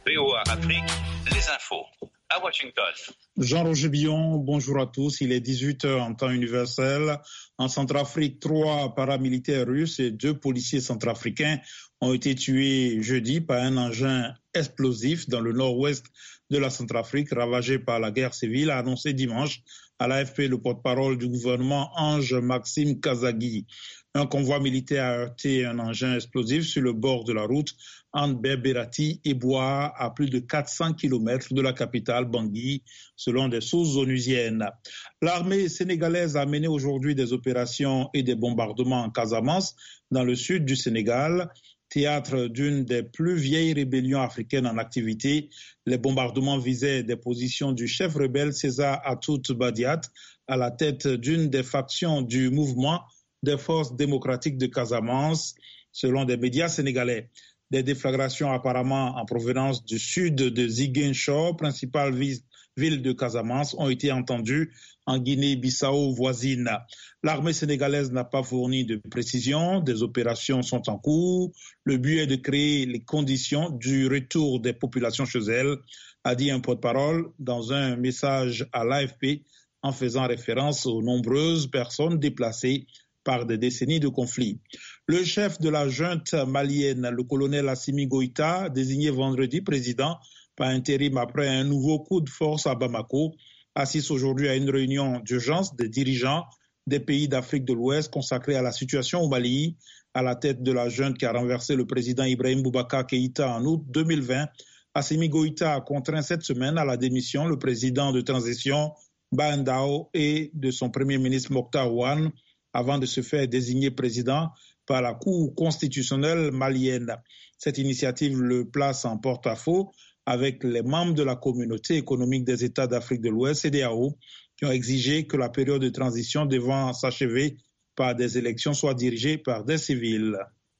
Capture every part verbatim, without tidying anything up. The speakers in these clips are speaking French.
V O A Afrique, les infos. À Washington. Jean-Roger Billon, bonjour à tous. Il est dix-huit heures en temps universel. En Centrafrique, trois paramilitaires russes et deux policiers centrafricains ont été tués jeudi par un engin explosif dans le nord-ouest de la Centrafrique, ravagé par la guerre civile, a annoncé dimanche à l'A F P le porte-parole du gouvernement Ange-Maxime Kazagui. Un convoi militaire a heurté un engin explosif sur le bord de la route entre Berberati et Boa, à plus de quatre cents kilomètres de la capitale Bangui, selon des sources onusiennes. L'armée sénégalaise a mené aujourd'hui des opérations et des bombardements en Casamance, dans le sud du Sénégal, théâtre d'une des plus vieilles rébellions africaines en activité. Les bombardements visaient des positions du chef rebelle César Atoute Badiat, à la tête d'une des factions du mouvement des forces démocratiques de Casamance, selon des médias sénégalais. Des déflagrations apparemment en provenance du sud de Ziguinchor, principale ville de Casamance, ont été entendues en Guinée-Bissau voisine. L'armée sénégalaise n'a pas fourni de précision, des opérations sont en cours. Le but est de créer les conditions du retour des populations chez elles, a dit un porte-parole dans un message à l'A F P en faisant référence aux nombreuses personnes déplacées par des décennies de conflits. Le chef de la junte malienne, le colonel Assimi Goïta, désigné vendredi président par intérim après un nouveau coup de force à Bamako, assiste aujourd'hui à une réunion d'urgence des dirigeants des pays d'Afrique de l'Ouest consacrée à la situation au Mali, à la tête de la junte qui a renversé le président Ibrahim Boubacar Keïta en août deux mille vingt. Assimi Goïta a contraint cette semaine à la démission le président de transition Bah Ndao et de son premier ministre Mokhtar Ouane, avant de se faire désigner président par la Cour constitutionnelle malienne. Cette initiative le place en porte-à-faux avec les membres de la communauté économique des États d'Afrique de l'Ouest, C D A O, qui ont exigé que la période de transition devant s'achever par des élections soit dirigée par des civils.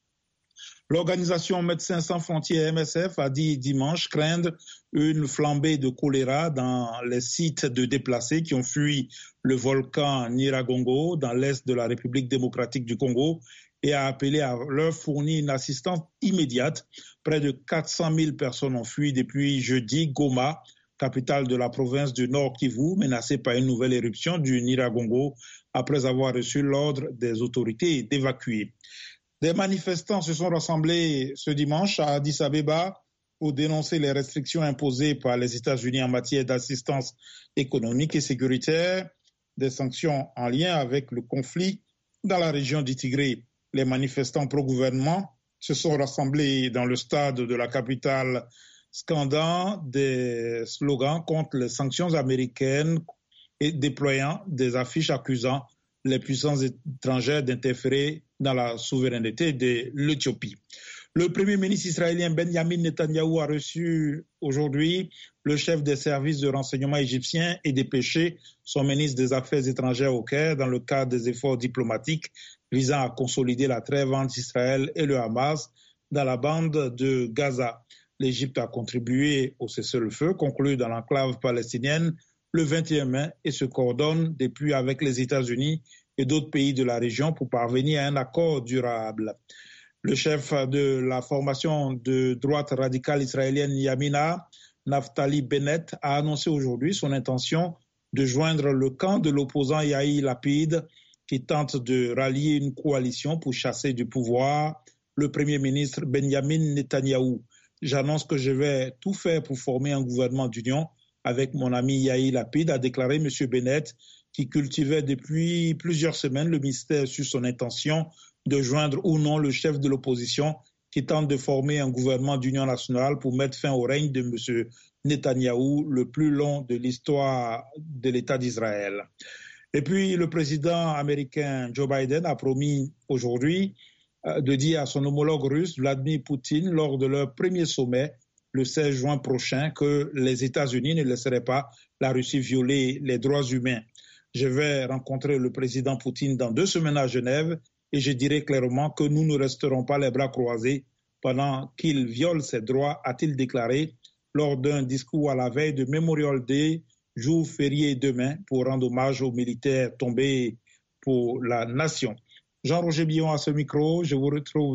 L'organisation Médecins sans frontières M S F a dit dimanche craindre une flambée de choléra dans les sites de déplacés qui ont fui le volcan Nyiragongo dans l'est de la République démocratique du Congo et a appelé à leur fournir une assistance immédiate. Près de quatre cent mille personnes ont fui depuis jeudi Goma, capitale de la province du Nord Kivu, menacée par une nouvelle éruption du Nyiragongo après avoir reçu l'ordre des autorités d'évacuer. Des manifestants se sont rassemblés ce dimanche à Addis Abeba pour dénoncer les restrictions imposées par les États-Unis en matière d'assistance économique et sécuritaire, des sanctions en lien avec le conflit dans la région du Tigré. Les manifestants pro-gouvernement se sont rassemblés dans le stade de la capitale scandant des slogans contre les sanctions américaines et déployant des affiches accusant les puissances étrangères d'interférer dans la souveraineté de l'Éthiopie. Le premier ministre israélien Benjamin Netanyahou a reçu aujourd'hui le chef des services de renseignement égyptien et dépêché son ministre des Affaires étrangères au Caire dans le cadre des efforts diplomatiques visant à consolider la trêve entre Israël et le Hamas dans la bande de Gaza. L'Égypte a contribué au cessez-le-feu conclu dans l'enclave palestinienne le vingt et un mai et se coordonne depuis avec les États-Unis et d'autres pays de la région pour parvenir à un accord durable. Le chef de la formation de droite radicale israélienne Yamina, Naftali Bennett, a annoncé aujourd'hui son intention de joindre le camp de l'opposant Yair Lapid qui tente de rallier une coalition pour chasser du pouvoir le premier ministre Benjamin Netanyahou. J'annonce que je vais tout faire pour former un gouvernement d'union avec mon ami Yair Lapid, a déclaré M. Bennett, qui cultivait depuis plusieurs semaines le mystère sur son intention de joindre ou non le chef de l'opposition qui tente de former un gouvernement d'union nationale pour mettre fin au règne de M. Netanyahou, le plus long de l'histoire de l'État d'Israël. Et puis le président américain Joe Biden a promis aujourd'hui de dire à son homologue russe Vladimir Poutine lors de leur premier sommet le seize juin prochain que les États-Unis ne laisseraient pas la Russie violer les droits humains. Je vais rencontrer le président Poutine dans deux semaines à Genève et je dirai clairement que nous ne resterons pas les bras croisés pendant qu'il viole ses droits, a-t-il déclaré lors d'un discours à la veille de Memorial Day, jour férié demain, pour rendre hommage aux militaires tombés pour la nation. Jean-Roger Billon à ce micro, je vous retrouve